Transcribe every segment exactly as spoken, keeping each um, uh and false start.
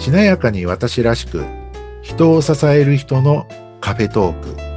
しなやかに私らしく、人を支える人のカフェトーク。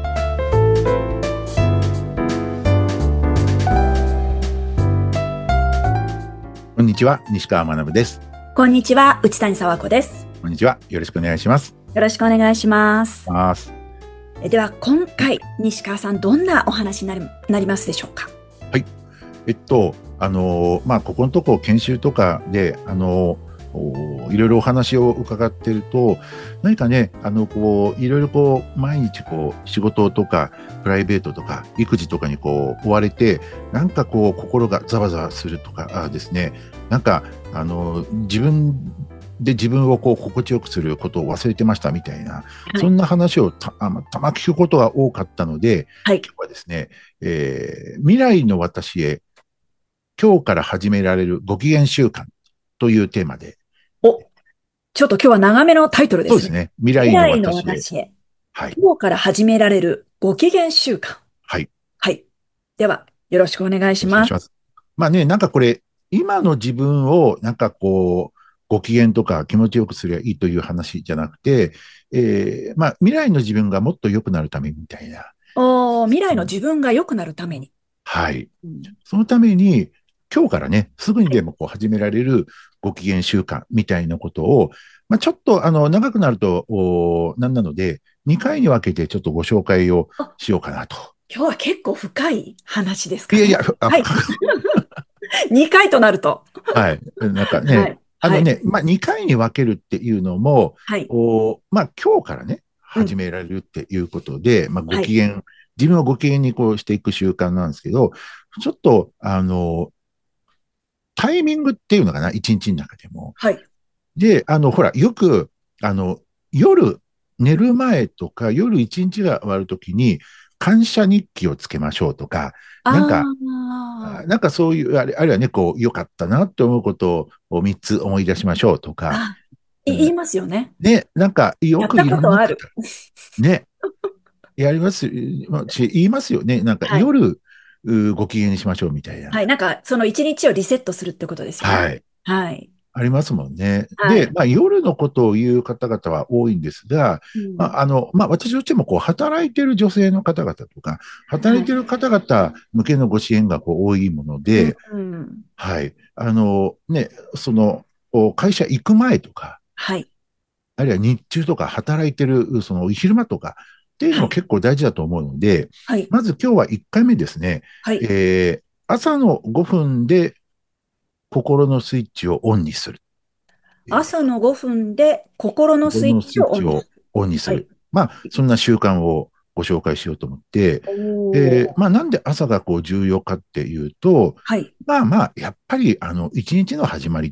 こんにちは、西川学です。 こんにちは、内谷沢子です。 こんにちは、よろしくお願いします。 よろしくお願いします。 ますえでは今回、西川さん、どんなお話になり、なりますでしょうか。 はい。えっと、あのー、まあ、ここのとこ研修とかで、あのー、いろいろお話を伺っていると、何かね、あの、こう、いろいろこう、毎日こう、仕事とか、プライベートとか、育児とかにこう、追われて、なんかこう、心がざわざわするとかですね、なんか、あの、自分で自分をこう、心地よくすることを忘れてましたみたいな、はい、そんな話をた、あたま聞くことが多かったので、はい、今日はですね、えー、未来の私へ、今日から始められるご機嫌習慣というテーマで。 お、ちょっと今日は長めのタイトルですね。 そうですね。未来の私へ。 未来の私へ。はい。今日から始められるご機嫌習慣。 はい。 はい。では、よろしくお願いします。お願いします。 まあね、なんかこれ、今の自分を、なんかこう、ご機嫌とか気持ちよくすればいいという話じゃなくて、えー、まあ未来の自分がもっと良くなるためみたいな。 お未来の自分が良くなるために。 はい。うん、そのために、今日からね、すぐにでもこう始められるご機嫌習慣みたいなことを、まあ、ちょっとあの長くなるとなんなので、にかいに分けてちょっとご紹介をしようかなと。 今日は結構深い話ですかね。 いやいや、 はい、にかいとなると。 はい。なんかね、はい、あのね、はい、まあにかいに分けるっていうのも、はい、おまあ今日からね、始められるっていうことで、うん、まあご機嫌、はい、自分をご機嫌にこうしていく習慣なんですけど、ちょっと、あの、タイミングっていうのかな、一日の中でも。はい。で、あの、ほら、よく、あの、夜、寝る前とか、夜一日が終わるときに、感謝日記をつけましょうとか、なんか、なんかそういう、あれあるいはね、こう、良かったなって思うことをみっつ思い出しましょうとか。 あ、言いますよね。 ね、なんか、よくいろんな方、ね、やります、言いますよね。なんか、夜、ご機嫌にしましょうみたいな。 はい。なんか、その一日をリセットするってことですよね。 はい。 はい。 ありますもんね。はい、で、まあ、夜のことを言う方々は多いんですが、うん、まあ、あの、まあ、私としても、こう、働いている女性の方々とか、働いている方々向けのご支援がこう多いもので、うん、はい。あの、ね、その、会社行く前とか、はい。あるいは日中とか働いてる、その、昼間とか、っていうのも結構大事だと思うので、はい、まず今日はいっかいめですね、はい、えー、朝のごふんで心のスイッチをオンにする。 朝のごふんで心のスイッチをオンにする。はい、まあ、そんな習慣をご紹介しようと思って、えー、まあ、なんで朝がこう重要かっていうと、はい、まあまあ、やっぱり、あの、一日の始まりって、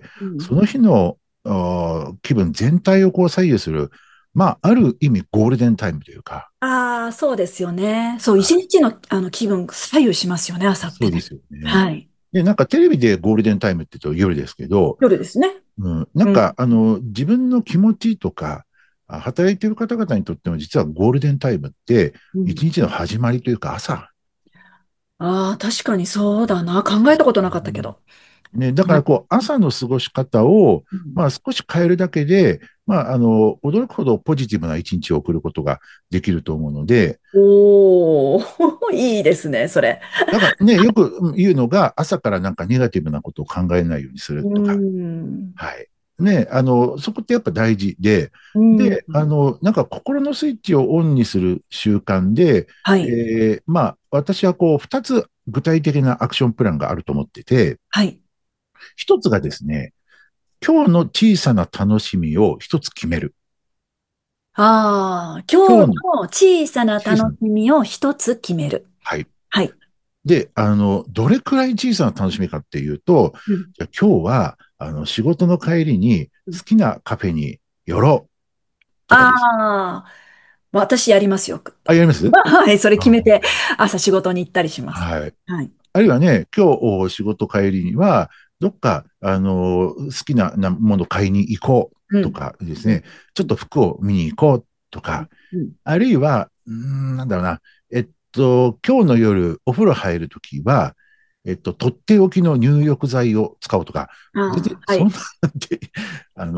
うん、その日の気分全体をこう左右する、まあ、ある意味ゴールデンタイムというか。 ああ、そうですよね。そう、一日のあの気分左右しますよね、朝って、ね。 そうですよね。 はい。 で、なんかテレビでゴールデンタイムって言うと夜ですけど、 夜ですね。 うん、なんか、うん、あの、自分の気持ちとか、働いている方々にとっても実はゴールデンタイムって、一日の始まりというか朝。 うん、ああ、確かにそうだな。考えたことなかったけど。 ね、だからこう、朝の過ごし方を、まあ少し変えるだけで、まああの、驚くほどポジティブな一日を送ることができると思うので。 おー、いいですね、それ。 だからね、よく言うのが、朝からなんかネガティブなことを考えないようにするとか。はい。ね、あの、そこってやっぱ大事で、で、あの、なんか心のスイッチをオンにする習慣で、はい、えー、まあ、私はこう、二つ具体的なアクションプランがあると思ってて、はい。一つがですね、今日の小さな楽しみを一つ決める。 ああ、今日の小さな楽しみを一つ決める。 はい。 はい。 で、あの、どれくらい小さな楽しみかっていうと、うん、じゃ今日は、あの、仕事の帰りに好きなカフェに寄ろう。 ああ、私やりますよ。 あ、やります？ はい、それ決めて朝仕事に行ったりします。 はい。はい。あるいはね、今日仕事帰りには、どっか、あの、好きなもの買いに行こうとかですね、うん、ちょっと服を見に行こうとか、うん、あるいは、うん、なんだろうな、えっと、今日の夜お風呂入るときは、えっと、とっておきの入浴剤を使おうとか、全然、そんなんで、はい、あの、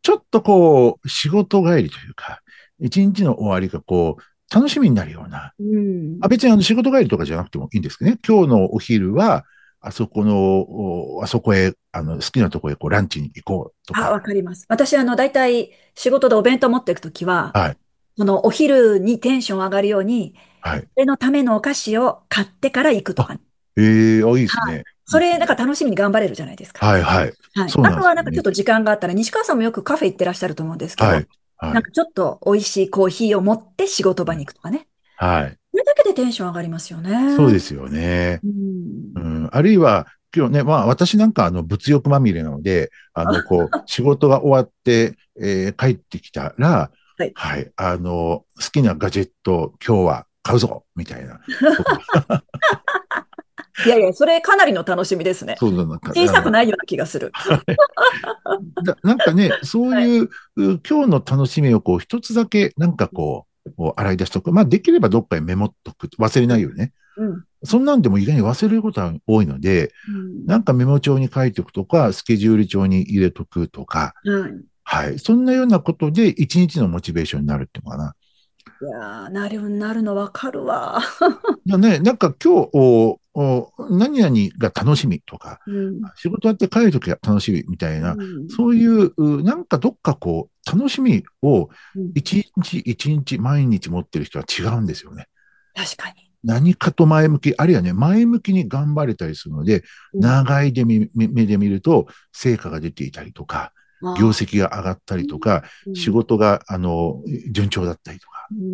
ちょっとこう、仕事帰りというか、一日の終わりがこう、楽しみになるような、 うん。 あ、別にあの仕事帰りとかじゃなくてもいいんですけどね。今日のお昼は、あそこの、おあそこへ、あの、好きなとこへこうランチに行こうとあ、 か。 わかります。私、あの、大体仕事でお弁当持っていくときは、 はい。 そのお昼にテンション上がるように、 はい。 それのためのお菓子を買ってから行くとあ、 かね。 ええあ、いいですはい。 ね。いそれ、なんいですね。 か楽しみに頑張れるじゃないですか。 はい、はい。 はい。 そうなんあとですよね。 はなんかちょっと時間があったら、西川さんもよくカフェ行ってらっしゃると思うんですけど、 はい。はい。 なんかちょっと美味しいコーヒーを持って仕事場うんに行くとかね。 はい。 それだけでテンション上がりますよね。 そうですよね。 うん。 うん、あるいは、今日ね、まあ私なんかあの物欲まみれなので、あの、こう、仕事が終わって、えー帰ってきたら、 はい。 はい、あの、好きなガジェット、今日は買うぞみたいな。とか、 いやいや、それかなりの楽しみですね。 そうだ、なんか、 小さくあの、 ないような気がする。 だなんかね、そうはい。 いう、う今日の楽しみをこう、一つだけ、なんかこう、こう洗い出しとく。まあ、できればどっかにメモっとく。忘れないようにね。 うん。 そんなんでも意外に忘れることが多いので、 うん。 なんかメモ帳に書いておくとか、スケジュール帳に入れとくとか、 はい。 はい。そんなようなことで一日のモチベーションになるっていうのかな。 いやー、なる、なるのわかるわ。 だね、なんか今日、おお何々が楽しみとか、 うん。 仕事やって帰るときが楽しみみたいうな、 ん。 そういう、うなんかどっかこう、楽しみをうん。 一日一日毎日持ってる人は違うんですよね。 確かに。 何かと前向き、あるいはね、前向きに頑張れたりするので、 うん。 長いで目で見ると成果が出ていたりとか、業ああ。 績が上がったうん。 りとか、仕うん。 事が、あの、順調だったりとか。 うん。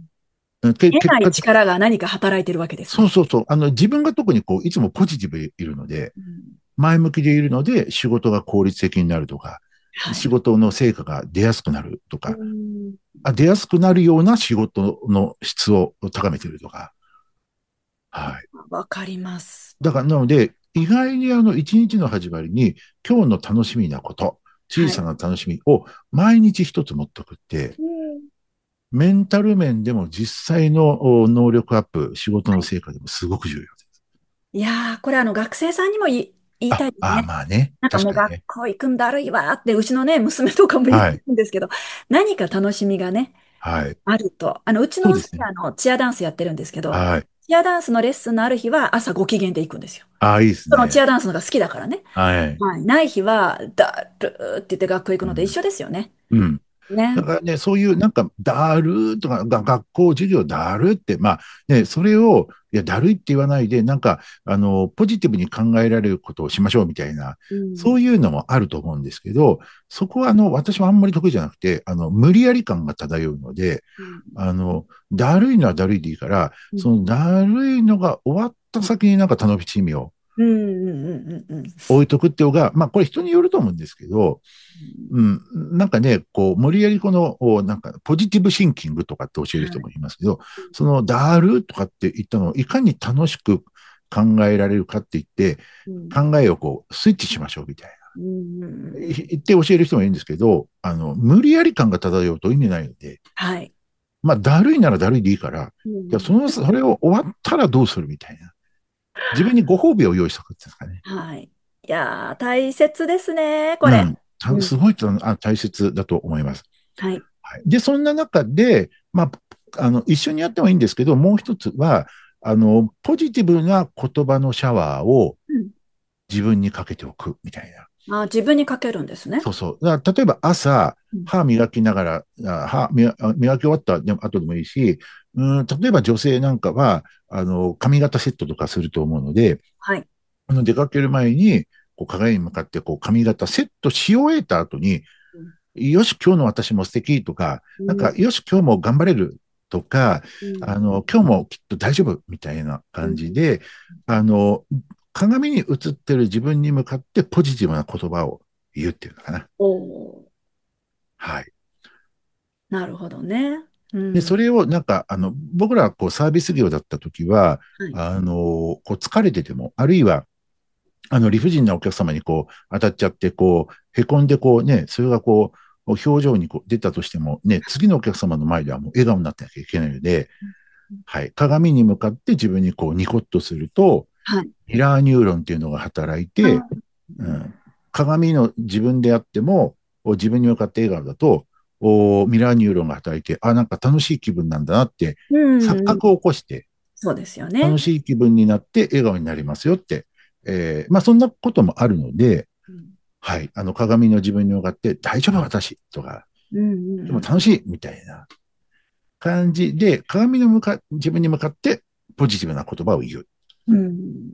け得ない結果的、 力が何か働いてるわけですね。 そうそうそう、あの、自分が特にこう、いつもポジティブでいるので、 うん。 前向きでいるので、仕事が効率的になるとか、 はい。 仕事の成果が出やすくなるとうか、 ん。 あ出やすくなるような仕事の質を高めているとか、はい。 わかります。 だから、なので、意外にあの、一日の始まりに、今日の楽しみなこと、小はい。 さな楽しみを毎日一つ持っとくって、 うん。 メンタル面でも実際の能力アップ、仕事はい。 の成果でもすごく重要です。 いやー、これあの学生さんにも言い、言いあ、ああ、 たいですね。 まあね。 なんかもう確かにね。 学校行くんだるいわーって、うちのね、娘とかも言ってはい。 るんですけど、何か楽しみがね、 はい。 あると。あの、うちのそうですね。 娘はあの、チアダンスやってるんですけど、 はい。 チアダンスのレッスンのある日は朝ご機嫌で行くんですよ。 ああ、いいですそのチね。 アダンスのが好きだからね。 はい。 はい。ない日は、だるーって言って学校行くうん。 ので一緒ですよね。 うん。だね。 からね、そういうなんか、だるーとか、が学校授業だるって、まあね、それを、いや、だるいって言わないで、なんか、あの、ポジティブに考えられることをしましょうみたいな、 うん。 そういうのもあると思うんですけど、そこはあの、私はあんまり得意じゃなくて、あの、無理やり感が漂うので、 うん。 あの、だるいのはだるいでいいから、 うん。 そのだるいのが終わった先になんか楽しみをうん。うん。うん。 置いとくっていうのが、まあこれ人によると思うんですけど、うん、なんかね、こう、無理やりこの、おなんか、ポジティブシンキングとかって教える人もいますけど、その、だるとかって言ったのを、いかに楽しく考えられるかって言って、 うん。 考えをこう、スイッチしましょうみたいうん。うん。 な。い言って教える人もいるんですけど、あの、無理やり感が漂うと意味ないので、 はい。 まあ、だるいならだるいでいいから、じゃあ、 うん。 その、それを終わったらどうするみたいな。自分にご褒美を用意しとくっていうんですかね。 はい。いやー、大切ですね、これ。 うん。たうん。 すごいあ大切だと思います。 はい。 はい。で、そんな中で、まあ、あの、一緒にやってもいいんですけど、もう一つは、あの、ポジティブな言葉のシャワーをうん。 自分にかけておくみたいな。 あ、自分にかけるんですね。 そうそう。だから例えば朝、 うん。 歯磨きながら、あ歯磨磨き終わった後でもいいし、うん、例えば女性なんかは、あの、髪型セットとかすると思うので、 はい。 あの出かける前に、こう鏡に向かってこう髪型セットし終えた後に、 うん。 よし、今日の私も素敵とか、 うん。 なんか、よし、今日も頑張れるとか、 うん。 あの、今日もきっと大丈夫みたいなうん。 感じで、あの、鏡に映ってる自分に向かってポジティブな言葉を言うっていうのかな。 おー、 はい。 なるほどね。うで、 ん。 それをなんか、あの、僕らこうサービス業だった時は、 はい。 あの、こう疲れてても、あるいは、あの、理不尽なお客様にこう当たっちゃって、こう、へこんでこうね、それがこう、表情にこう出たとしても、ね、次のお客様の前ではもう笑顔になってなきゃいけないので、はい、鏡に向かって自分にこうニコッとすると、 はい。 ミラーニューロンっていうのが働いて、 あ、 うん、鏡の自分であっても、 お自分に向かって笑顔だと、おミラーニューロンが働いて、あ、なんか楽しい気分なんだなって、錯うん。 覚を起こして、 そうですよね。 楽しい気分になって笑顔になりますよって、えーまあそんなこともあるので、 うん。 はい、あの鏡の自分に向かって大丈夫私とか、 うんうんうん。 でも楽しいみたいな感じで、鏡の向か、自分に向かってポジティブな言葉を言う。 うん。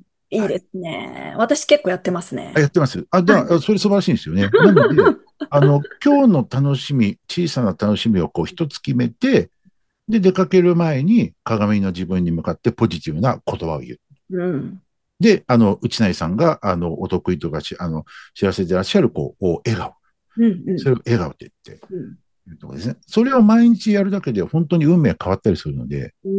いいはい。 ですね。私結構やってますあ、 ね。 やってます。あ、だ、 はい。 あそれ素晴らしいんですよね。なので、あの、今日の楽しみ、小さな楽しみをこう一つ決めて、で、出かける前に鏡の自分に向かってポジティブな言葉を言う。 うん。 で、あの、内成さんが、あの、お得意とかし、あの、知らせてらっしゃる、こう、笑顔。 うんうん。 それを笑顔って言って、 うん。 いうところですね。それを毎日やるだけで本当に運命変わったりするので、 うん。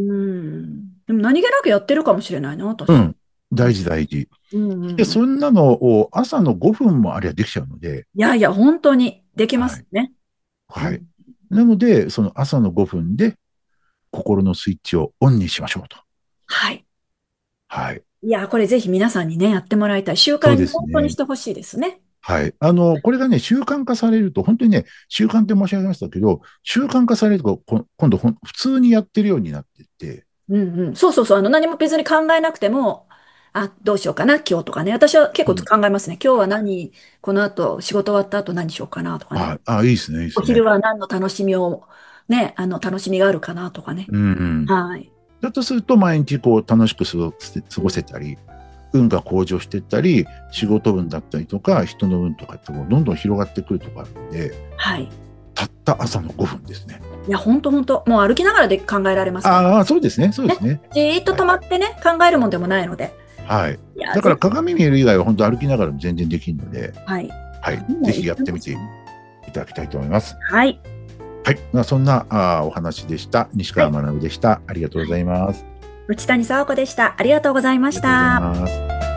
でも何気なくやってるかもしれないな、私。 うん、大事大事。 うんうで、 ん。 そんなのを朝のごふんもあればできちゃうので、 いやいや、本当にできまはい。 すね。うはい。 ん。 なので、その朝のごふんで心のスイッチをオンにしましょうと。 はい。 はい。 いや、これぜひ皆さんにね、やってもらいたい。習そう慣に本当にしですね。 てほしいですね。 はい。あの、これがね、習慣化されると、本当にね、習慣って申し上げましたけど、習慣化されると、こ今度ほん、普通にやってるようになってって、 うんうん。そうそうそう。あの、何も別に考えなくても、あ、どうしようかな、今日とかね。私は結構うん。 考えますね。今日は何、この後、仕事終わった後何しようかなとかね。 あ、あ、いいですね、いいでおすね。 昼は何の楽しみを、ね、あの、楽しみがあるかなとかね。 うんうん。 はい。 だとすると、毎日こう、楽しく過ごせ過ごせたり、運が向上していったり、仕事運だったりとか、人の運とかってもうどんどん広がってくるところあるので、 はい。 たった朝のごふんですね。 いや、本当本当もう歩きながらで考えられますからああ、そうですね、そうでね。 すね。 じーっとはい。 止まってね、考えるもんでもないので。 はい。 いや、 だからぜひ、 鏡見える以外は本当歩きながらも全然できるので、 はい。 はい。ぜもういひやってみていけますね。 ただきたいと思います。 はい。 はい。まあ、そんなあーお話でした。西はい。 川学でした。ありがとうございます。 内谷沙和子でした。ありがとうございまありがとうございした。 ます。